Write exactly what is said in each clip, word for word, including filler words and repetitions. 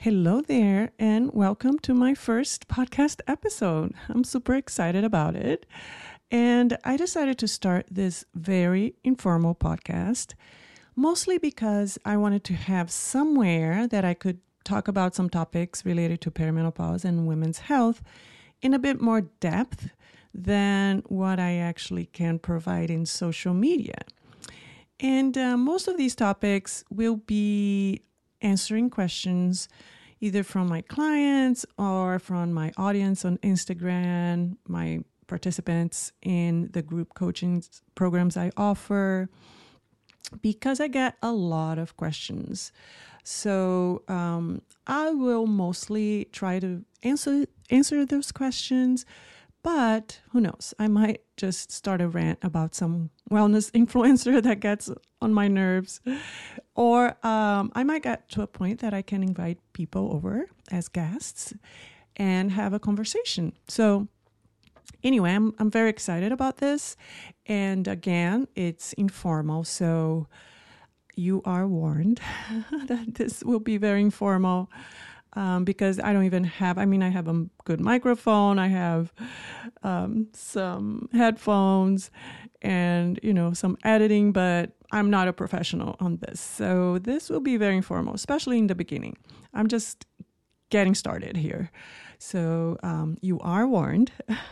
Hello there, and welcome to my first podcast episode. I'm super excited about it. And I decided to start this very informal podcast, mostly because I wanted to have somewhere that I could talk about some topics related to perimenopause and women's health in a bit more depth than what I actually can provide in social media. And uh, most of these topics will be answering questions either from my clients or from my audience on Instagram, my participants in the group coaching programs I offer, because I get a lot of questions. So um, I will mostly try to answer answer those questions, but who knows? I might just start a rant about some wellness influencer that gets on my nerves. Or um, I might get to a point that I can invite people over as guests and have a conversation. So anyway, I'm I'm very excited about this. And again, it's informal. So you are warned that this will be very informal. Um, because I don't even have, I mean, I have a good microphone, I have um, some headphones and, you know, some editing, but I'm not a professional on this. So this will be very informal, especially in the beginning. I'm just getting started here. So um, you are warned,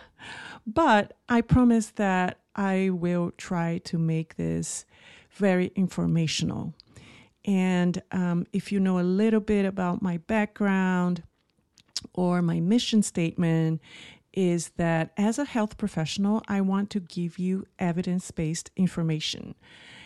but I promise that I will try to make this very informational. And um, if you know a little bit about my background or my mission statement, is that as a health professional, I want to give you evidence-based information.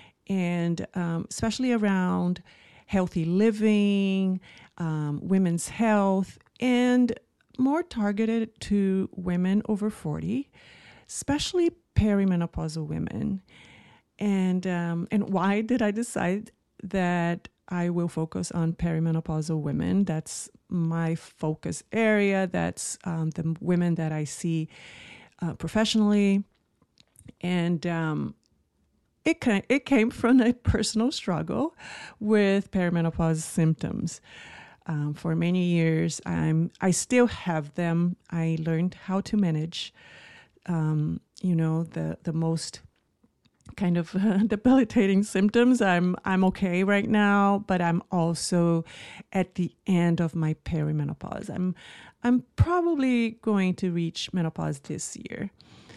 And um, especially around healthy living, um, women's health, and more targeted to women over forty, especially perimenopausal women. And um, and why did I decide that I will focus on perimenopausal women? That's my focus area. That's um, the women that I see uh, professionally. And um, it, ca- it came from a personal struggle with perimenopause symptoms. Um, for many years, I'm, I still have them. I learned how to manage, um, you know, the, the most kind of uh, debilitating symptoms. I'm I'm okay right now, but I'm also at the end of my perimenopause. I'm I'm probably going to reach menopause this year.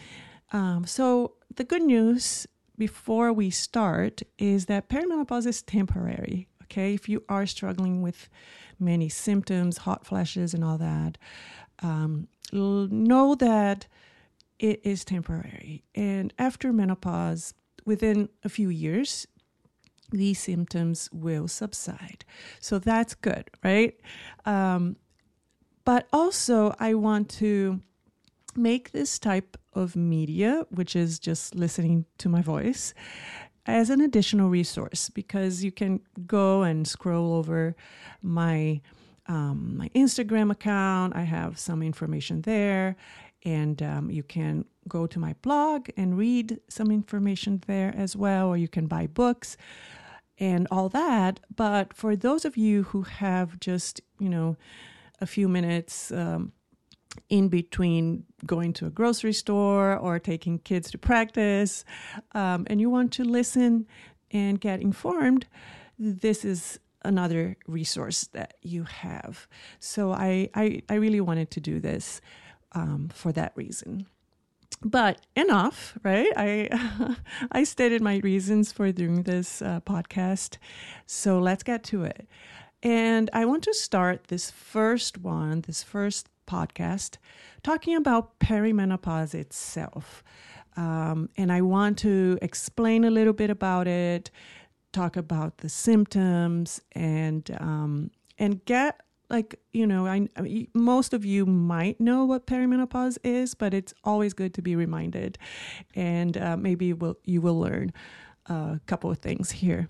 Um, so the good news before we start is that perimenopause is temporary. Okay, if you are struggling with many symptoms, hot flashes, and all that, um, know that it is temporary. And after menopause, within a few years, these symptoms will subside. So that's good, right? Um, but also, I want to make this type of media, which is just listening to my voice, as an additional resource, because you can go and scroll over my um, my Instagram account. I have some information there. And um, you can go to my blog and read some information there as well, or you can buy books and all that. But for those of you who have just, you know, a few minutes um, in between going to a grocery store or taking kids to practice, um, and you want to listen and get informed, this is another resource that you have. So I, I, I really wanted to do this Um, for that reason. But enough, right? I I stated my reasons for doing this uh, podcast. So let's get to it. And I want to start this first one, this first podcast, talking about perimenopause itself. Um, and I want to explain a little bit about it, talk about the symptoms, and um, and get Like, you know, I, I most of you might know what perimenopause is, but it's always good to be reminded. And uh, maybe you will, you will learn a couple of things here.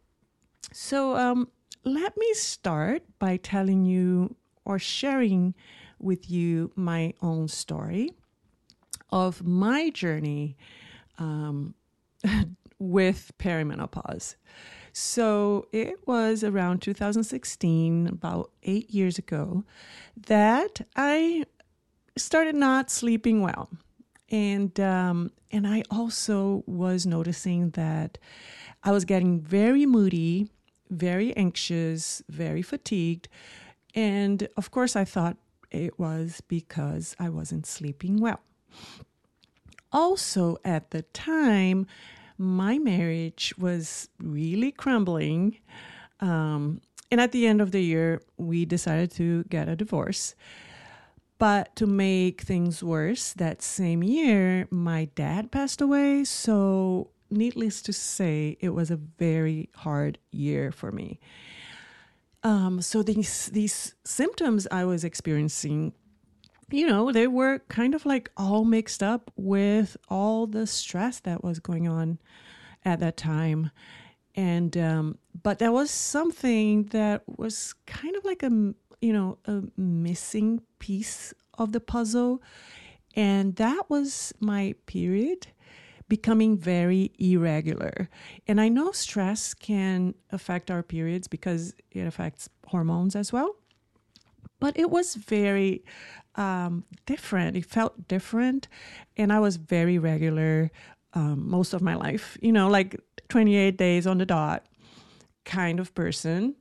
So um, let me start by telling you or sharing with you my own story of my journey um, with perimenopause. So it was around two thousand sixteen, about eight years ago, that I started not sleeping well. And um, and I also was noticing that I was getting very moody, very anxious, very fatigued. And of course, I thought it was because I wasn't sleeping well. Also, at the time, my marriage was really crumbling. Um, and at the end of the year, we decided to get a divorce. But to make things worse, that same year, my dad passed away. So, needless to say, it was a very hard year for me. Um, so these these symptoms I was experiencing, you know, they were kind of like all mixed up with all the stress that was going on at that time. And um, but there was something that was kind of like a, you know, a missing piece of the puzzle. And that was my period becoming very irregular. And I know stress can affect our periods because it affects hormones as well. But it was very um, different. It felt different. And I was very regular um, most of my life, you know, like twenty-eight days on the dot kind of person.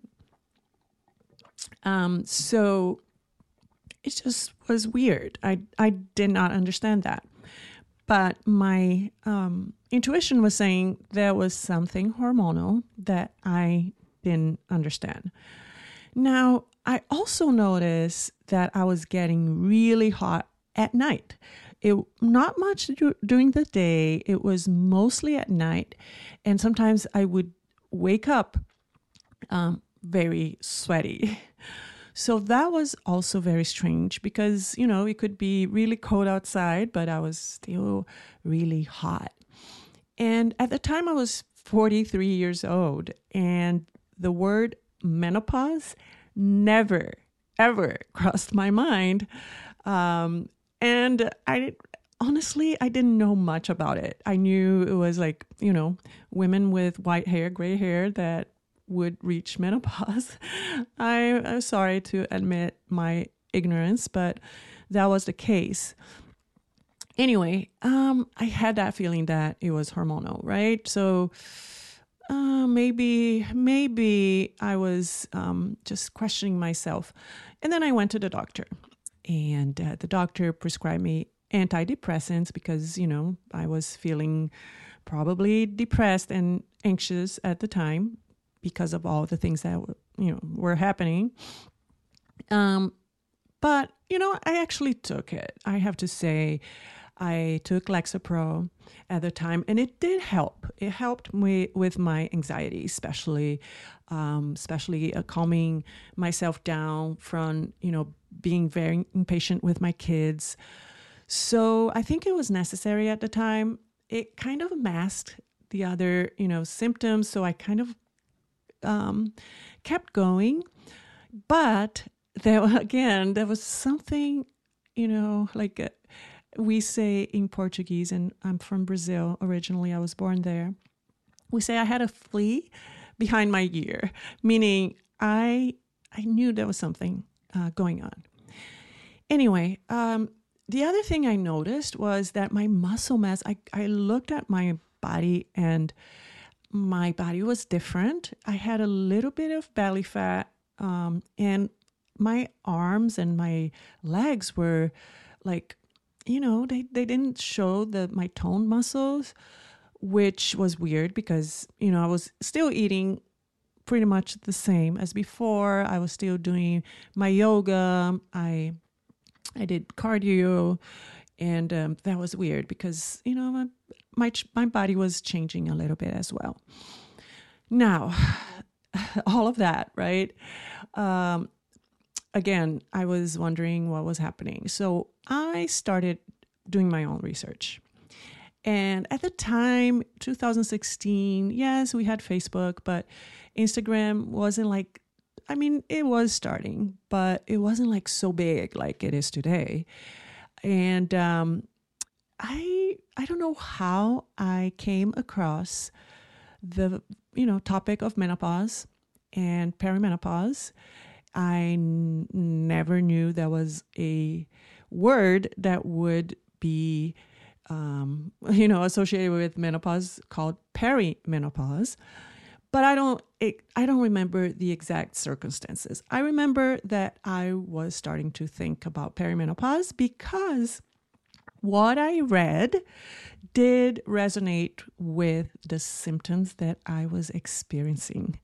Um, so it just was weird. I, I did not understand that. But my um, intuition was saying there was something hormonal that I didn't understand. Now, I also noticed that I was getting really hot at night. It not much do, during the day. It was mostly at night. And sometimes I would wake up um, very sweaty. So that was also very strange because, you know, it could be really cold outside, but I was still really hot. And at the time I was forty-three years old, and the word menopause never, ever crossed my mind. Um, and I honestly, I didn't know much about it. I knew it was like, you know, women with white hair, gray hair that would reach menopause. I, I'm sorry to admit my ignorance, but that was the case. Anyway, um, I had that feeling that it was hormonal, right? So uh, maybe, maybe I was um, just questioning myself. And then I went to the doctor, and uh, the doctor prescribed me antidepressants because, you know, I was feeling probably depressed and anxious at the time because of all the things that, you know, were happening. Um, but, you know, I actually took it. I have to say, I took Lexapro at the time, and it did help. It helped me with my anxiety, especially, um, especially uh, calming myself down from, you know, being very impatient with my kids. So I think it was necessary at the time. It kind of masked the other, you know, symptoms. So I kind of um, kept going. But there, again, there was something, you know, like uh, we say in Portuguese, and I'm from Brazil originally. I was born there. We say I had a flea behind my ear, meaning I I knew there was something uh, going on. Anyway, um, the other thing I noticed was that my muscle mass, I, I looked at my body, and my body was different. I had a little bit of belly fat, um, and my arms and my legs were like, you know, they, they didn't show the my toned muscles, which was weird because, you know, I was still eating pretty much the same as before. I was still doing my yoga. I I did cardio, and um, that was weird because, you know, my, my my body was changing a little bit as well. Now, all of that, right? Um, again, I was wondering what was happening. So I started doing my own research. And at the time, two thousand sixteen, yes, we had Facebook, but Instagram wasn't like, I mean, it was starting, but it wasn't like so big like it is today. And um, I I don't know how I came across the you know, topic of menopause and perimenopause. I n- never knew there was a word that would be, um, you know, associated with menopause called perimenopause. But I don't, it, I don't remember the exact circumstances. I remember that I was starting to think about perimenopause because what I read did resonate with the symptoms that I was experiencing.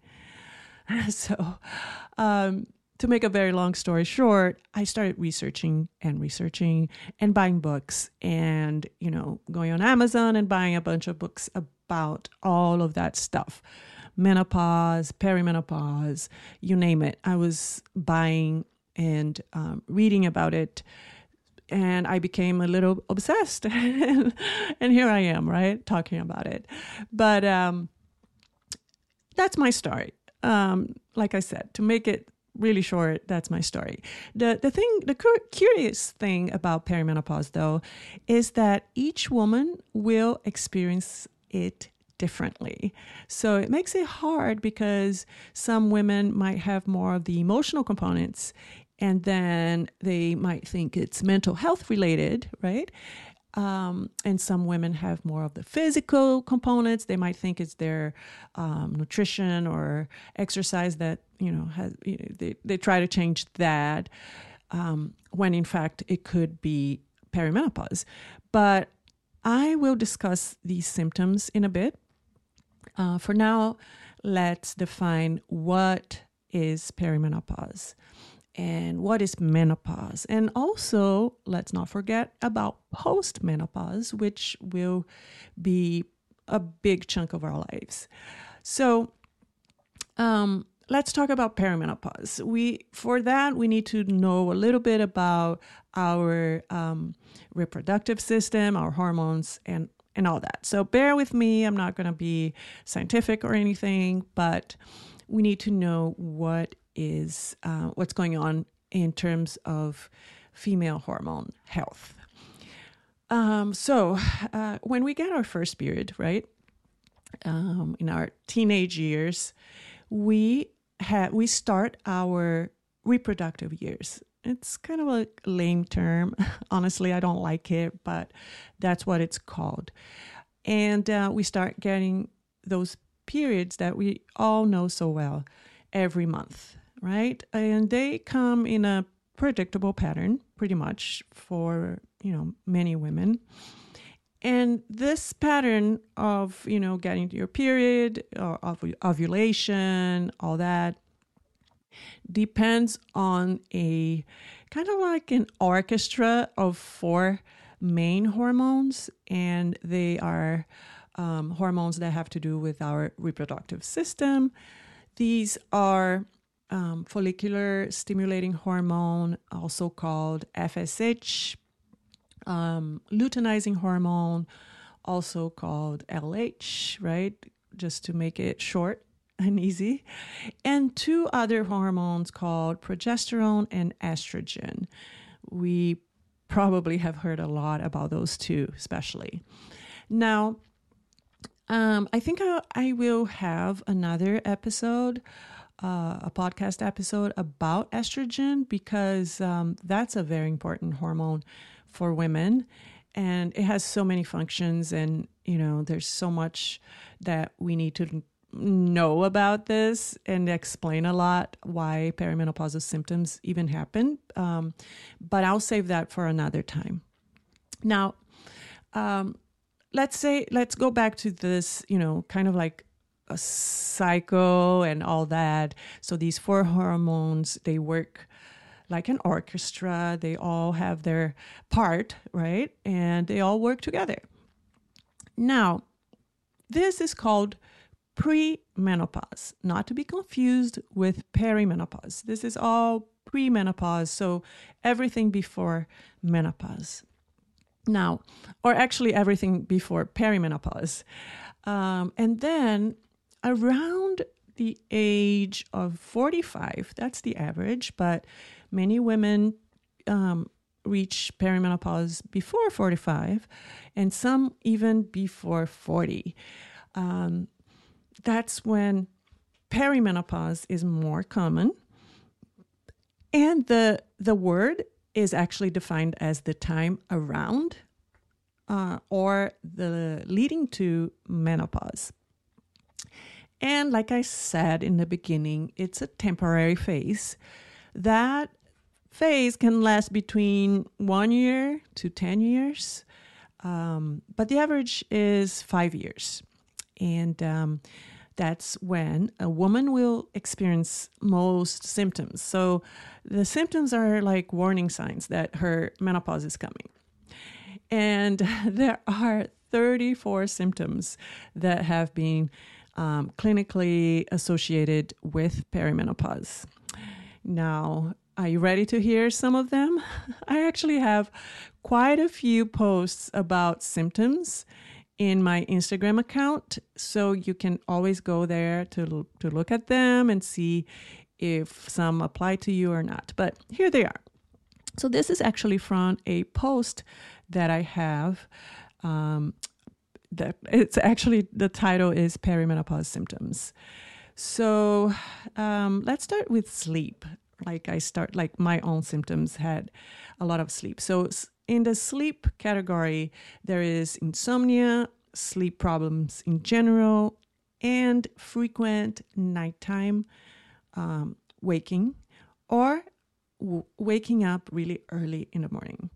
So, um, to make a very long story short, I started researching and researching and buying books and, you know, going on Amazon and buying a bunch of books about all of that stuff. Menopause, perimenopause, you name it. I was buying and um, reading about it, and I became a little obsessed. And here I am, right, talking about it. But um, that's my story. Um, like I said, to make it really short, that's my story. The the thing, the curious thing about perimenopause, though, is that each woman will experience it differently. So it makes it hard because some women might have more of the emotional components, and then they might think it's mental health related, right? Um, and some women have more of the physical components. They might think it's their um, nutrition or exercise that, you know, has, you know, they, they try to change that, um, when in fact it could be perimenopause. But I will discuss these symptoms in a bit. Uh, for now, let's define what is perimenopause and what is menopause. And also, let's not forget about postmenopause, which will be a big chunk of our lives. So um, let's talk about perimenopause. We, for that, we need to know a little bit about our um, reproductive system, our hormones, and and all that. So bear with me. I'm not going to be scientific or anything, but we need to know what is uh, what's going on in terms of female hormone health. Um, so uh, when we get our first period, right, um, in our teenage years, we have we start our reproductive years. It's kind of a lame term. Honestly, I don't like it, but that's what it's called. And uh, we start getting those periods that we all know so well every month, right? And they come in a predictable pattern, pretty much, for, you know, many women. And this pattern of, you know, getting to your period, or ov- ovulation, all that, depends on a kind of like an orchestra of four main hormones, and they are um, hormones that have to do with our reproductive system. These are um, follicular stimulating hormone, also called F S H, um, luteinizing hormone, also called L H, right? Just to make it short and easy, and two other hormones called progesterone and estrogen. We probably have heard a lot about those two, especially. Now, um, I think I, I will have another episode, uh, a podcast episode about estrogen, because um, that's a very important hormone for women. And it has so many functions, and, you know, there's so much that we need to know about this and explain a lot why perimenopausal symptoms even happen. Um, but I'll save that for another time. Now, um, let's say, let's go back to this, you know, kind of like a cycle and all that. So these four hormones, they work like an orchestra. They all have their part, right? And they all work together. Now, this is called premenopause, not to be confused with perimenopause. This is all premenopause, so everything before menopause. Now, or actually everything before perimenopause. Um, and then around the age of forty-five, that's the average, but many women um, reach perimenopause before forty-five, and some even before forty. Um, that's when perimenopause is more common. And the the word is actually defined as the time around uh, or the leading to menopause. And like I said in the beginning, it's a temporary phase. That phase can last between one year to ten years, um, but the average is five years. And um, that's when a woman will experience most symptoms. So the symptoms are like warning signs that her menopause is coming. And there are thirty-four symptoms that have been um, clinically associated with perimenopause. Now, are you ready to hear some of them? I actually have quite a few posts about symptoms in my Instagram account, so you can always go there to to look at them and see if some apply to you or not. But here they are. So this is actually from a post that I have. Um, that it's actually, the title is Perimenopause Symptoms. So um, let's start with sleep. Like I start, like my own symptoms had a lot of sleep. So in the sleep category, there is insomnia, sleep problems in general, and frequent nighttime um, waking or w- waking up really early in the morning.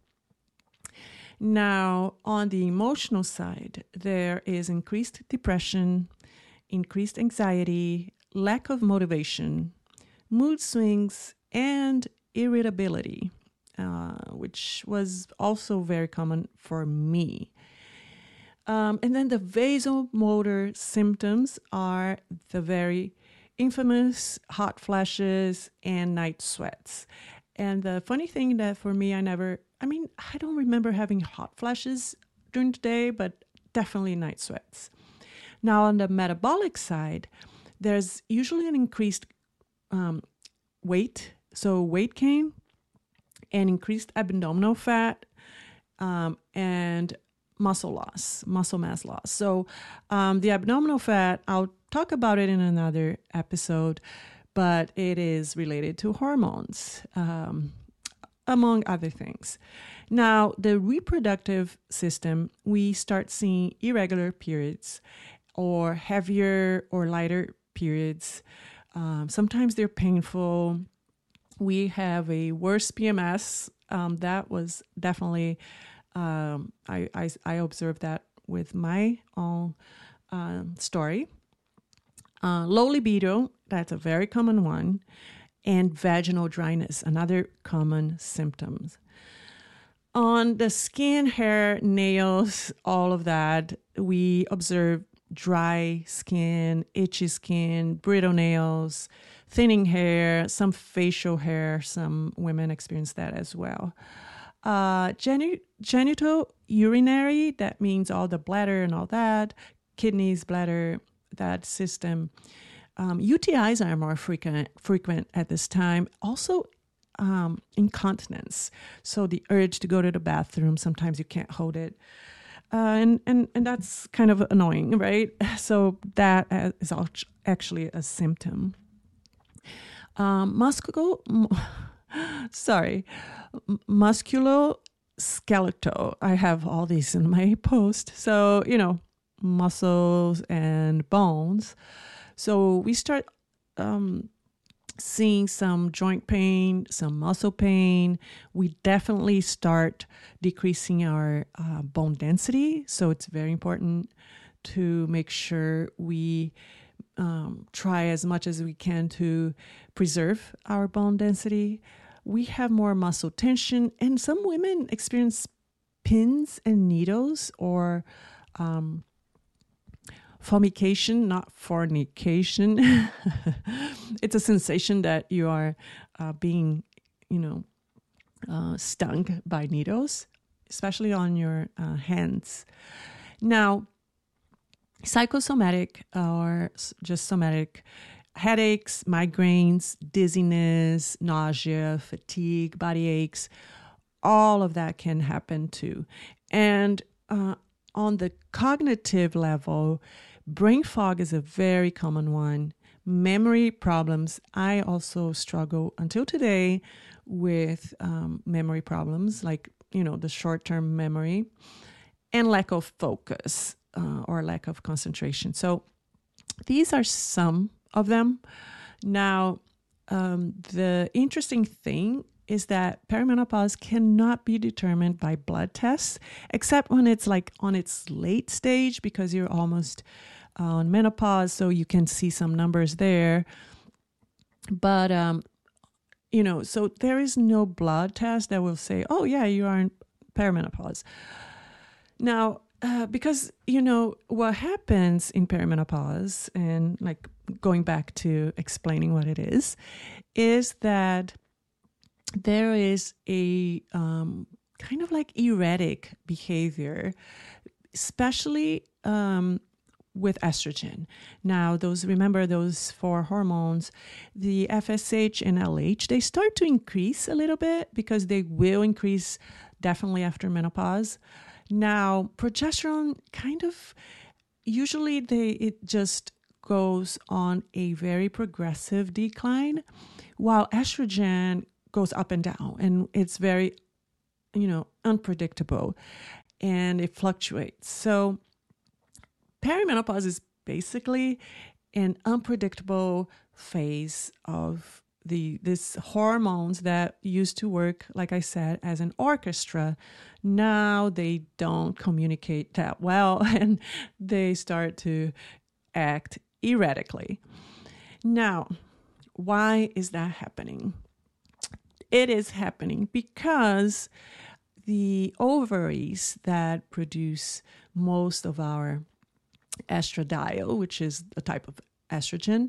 Now, on the emotional side, there is increased depression, increased anxiety, lack of motivation, mood swings, and irritability, uh, which was also very common for me. Um, and then the vasomotor symptoms are the very infamous hot flashes and night sweats. And the funny thing that for me, I never, I mean, I don't remember having hot flashes during the day, but definitely night sweats. Now, on the metabolic side, there's usually an increased um, weight, so weight gain, and increased abdominal fat, um, and muscle loss, muscle mass loss. So um, the abdominal fat, I'll talk about it in another episode, but it is related to hormones, um, among other things. Now, the reproductive system, we start seeing irregular periods or heavier or lighter periods. Um, sometimes they're painful. We have a worse P M S. Um, that was definitely, um, I, I, I observed that with my own um, story. Uh, low libido, that's a very common one. And vaginal dryness, another common symptom. On the skin, hair, nails, all of that, we observe dry skin, itchy skin, brittle nails, thinning hair, some facial hair. Some women experience that as well. Uh, geni- genital urinary, that means all the bladder and all that, kidneys, bladder, that system. Um, U T Is are more frequent frequent at this time. Also, um, incontinence. So the urge to go to the bathroom, sometimes you can't hold it. Uh, and, and, and that's kind of annoying, right? So that is actually a symptom. Um, musculo, sorry, musculoskeletal. I have all these in my post. So, you know, muscles and bones. So we start um, seeing some joint pain, some muscle pain. We definitely start decreasing our uh, bone density. So it's very important to make sure we um, try as much as we can to preserve our bone density. We have more muscle tension, and some women experience pins and needles or um, formication, not fornication. It's a sensation that you are uh, being, you know, uh, stung by needles, especially on your uh, hands. Now, psychosomatic or just somatic headaches, migraines, dizziness, nausea, fatigue, body aches, all of that can happen too. And uh, on the cognitive level, Brain fog is a very common one. Memory problems. I also struggle until today with um, memory problems, like, you know, the short-term memory, and lack of focus uh, or lack of concentration. So these are some of them. Now, um, the interesting thing is that perimenopause cannot be determined by blood tests, except when it's like on its late stage, because you're almost uh, on menopause, so you can see some numbers there. But, um, you know, so there is no blood test that will say, oh, yeah, you are in perimenopause. Now, uh, because, you know, what happens in perimenopause, and like going back to explaining what it is, is that there is a um, kind of like erratic behavior, especially um, with estrogen. Now, those, remember those four hormones, the F S H and L H, they start to increase a little bit because they will increase definitely after menopause. Now, progesterone kind of, usually they it just goes on a very progressive decline, while estrogen goes up and down, and it's very, you know, unpredictable, and it fluctuates. So perimenopause is basically an unpredictable phase of the this hormones that used to work, like I said, as an orchestra. Now they don't communicate that well, and they start to act erratically. Now, why is that happening? It is happening because the ovaries that produce most of our estradiol, which is a type of estrogen,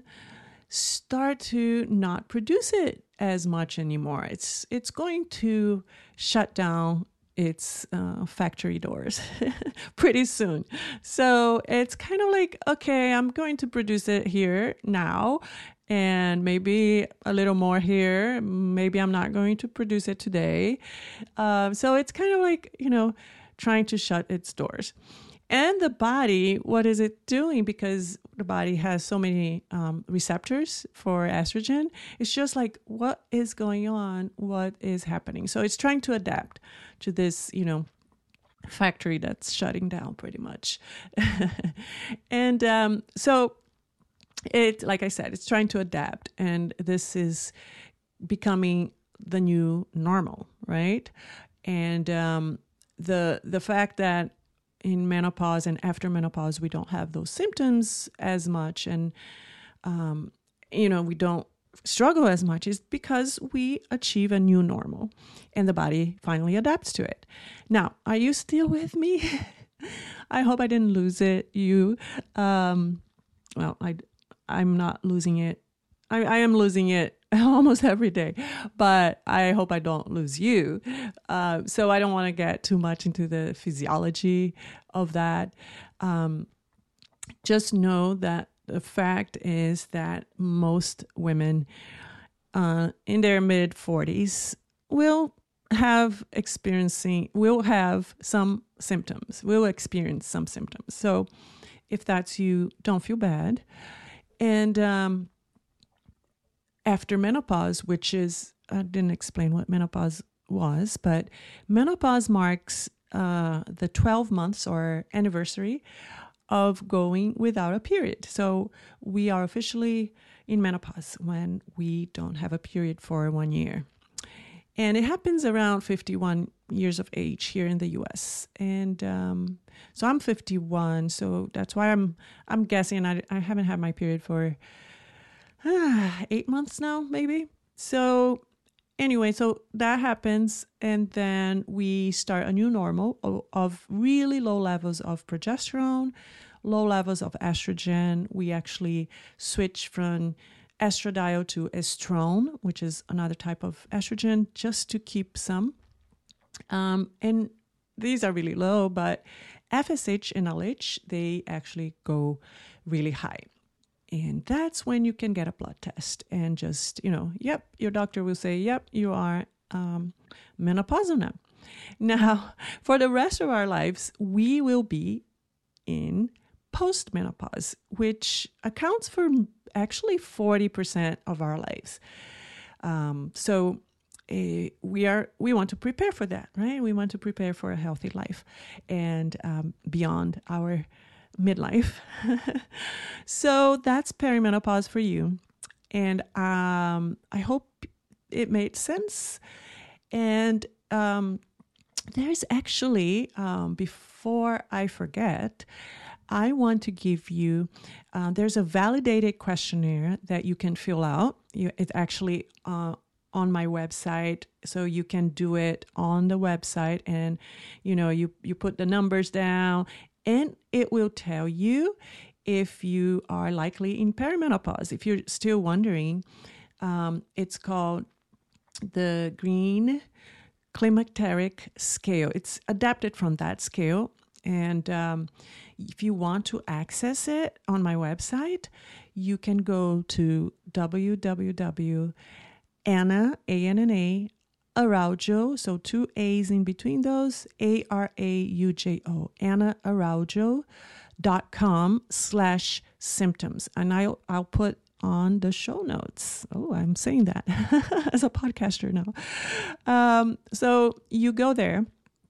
start to not produce it as much anymore. It's it's going to shut down its uh, factory doors pretty soon. So it's kind of like, okay, I'm going to produce it here now, and maybe a little more here. Maybe I'm not going to produce it today. Uh, so it's kind of like, you know, trying to shut its doors. And the body, what is it doing? Because the body has so many um, receptors for estrogen. It's just like, what is going on? What is happening? So it's trying to adapt to this, you know, factory that's shutting down pretty much. And um, so it, like I said, it's trying to adapt. And this is becoming the new normal, right? And um, the the fact that in menopause and after menopause, we don't have those symptoms as much, and, um, you know, we don't struggle as much, is because we achieve a new normal and the body finally adapts to it. Now, are you still with me? I hope I didn't lose it. You, um, well, I, I'm not losing it. I, I am losing it almost every day, but I hope I don't lose you. Uh, so I don't want to get too much into the physiology of that. Um, just know that the fact is that most women uh, in their mid forties will have experiencing, will have some symptoms, will experience some symptoms. So if that's you, don't feel bad. And, um, after menopause, which is, I didn't explain what menopause was, but menopause marks uh, the twelve months or anniversary of going without a period. So we are officially in menopause when we don't have a period for one year. And it happens around fifty-one years of age here in the U S. And um, so I'm fifty-one, so that's why I'm I'm guessing I, I haven't had my period for Ah, eight months now, maybe. So anyway, so that happens. And then we start a new normal of, of really low levels of progesterone, low levels of estrogen. We actually switch from estradiol to estrone, which is another type of estrogen, just to keep some. Um, and these are really low, but F S H and L H, they actually go really high. And that's when you can get a blood test and just, you know, yep, your doctor will say, yep, you are um, menopausal now. Now, for the rest of our lives, we will be in postmenopause, which accounts for actually forty percent of our lives. Um, so uh, we are we want to prepare for that, right? We want to prepare for a healthy life and um, beyond our midlife. So that's perimenopause for you. And um, I hope it made sense. And um, there's actually, um, before I forget, I want to give you, uh, there's a validated questionnaire that you can fill out. You, it's actually uh, on my website, so you can do it on the website, and you know, you, you put the numbers down, and it will tell you if you are likely in perimenopause. If you're still wondering, um, it's called the Green Climacteric Scale. It's adapted from that scale. And um, if you want to access it on my website, you can go to w w w dot Anna, A N N A, Araujo, so two A's in between those, A R A U J O, Anna Araujo dot com slash symptoms. And I'll, I'll put on the show notes. Oh, I'm saying that as a podcaster now. Um, so you go there.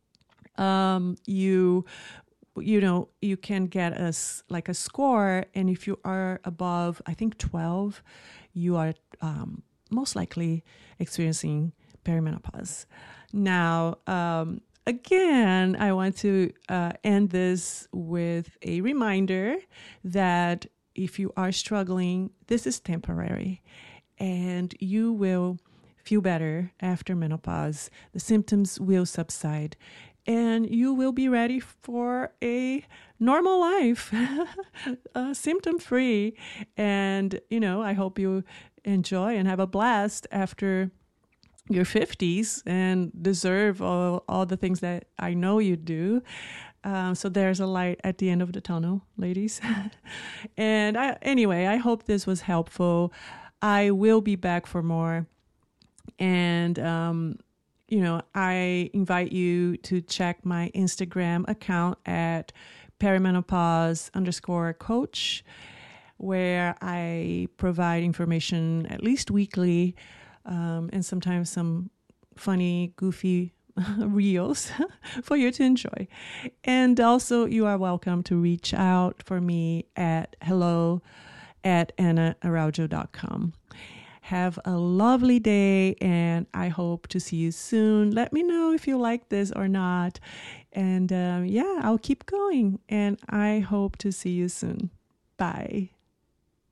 Um, you, you know, you can get a, like a score. And if you are above, I think twelve, you are um, most likely experiencing perimenopause. Now, um, again, I want to uh, end this with a reminder that if you are struggling, this is temporary and you will feel better after menopause. The symptoms will subside and you will be ready for a normal life, uh, symptom-free. And, you know, I hope you enjoy and have a blast after your fifties and deserve all, all the things that I know you do. Um, so there's a light at the end of the tunnel, ladies. And I, anyway, I hope this was helpful. I will be back for more. And, um, you know, I invite you to check my Instagram account at perimenopause underscore coach, where I provide information at least weekly, um, and sometimes some funny, goofy reels for you to enjoy. And also you are welcome to reach out for me at hello at anna araujo dot com. Have a lovely day and I hope to see you soon. Let me know if you like this or not. And um, yeah, I'll keep going and I hope to see you soon. Bye.